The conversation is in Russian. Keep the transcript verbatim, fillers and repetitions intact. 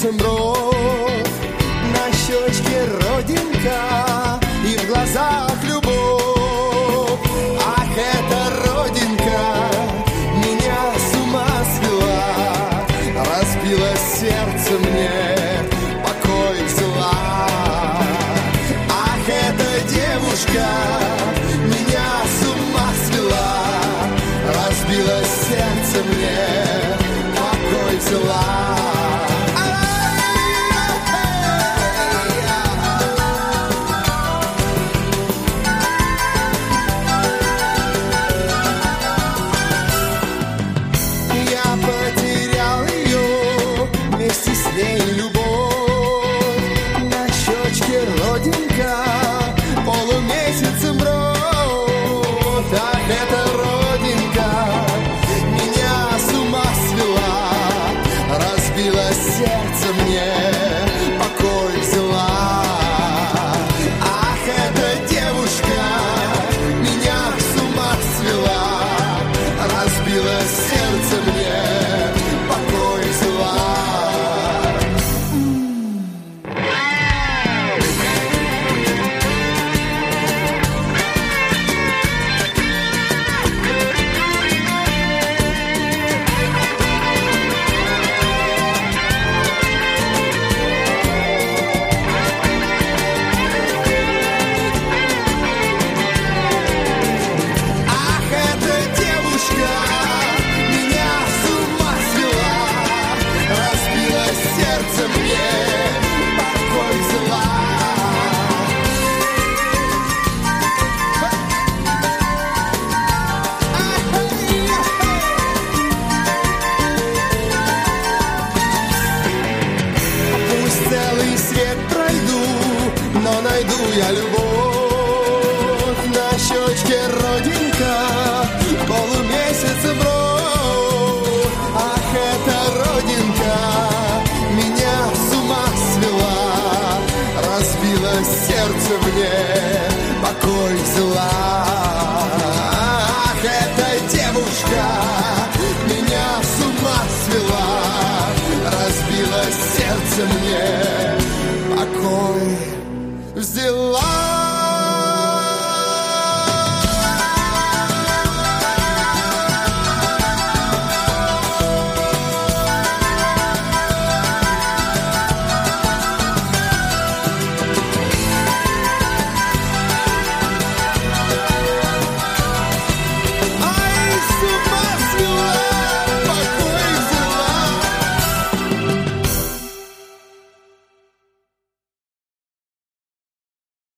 месяцем бровь, на щечке родинка и в глазах любовь. Ах, эта родинка меня с ума свела, разбила сердце мне, покой взяла. Ах, эта девушка меня с ума свела, разбила сердце мне, покой взяла. Полумесяцем бровь, так эта родинка меня с ума свела, разбила сердце мне, покой взяла. Ах, эта девушка меня с ума свела, разбила сердце мне, покой взяла. Найду я любовь, на щечке родинка, полумесяца бровь. Ах, эта родинка меня с ума свела, разбила сердце мне, покой взяла.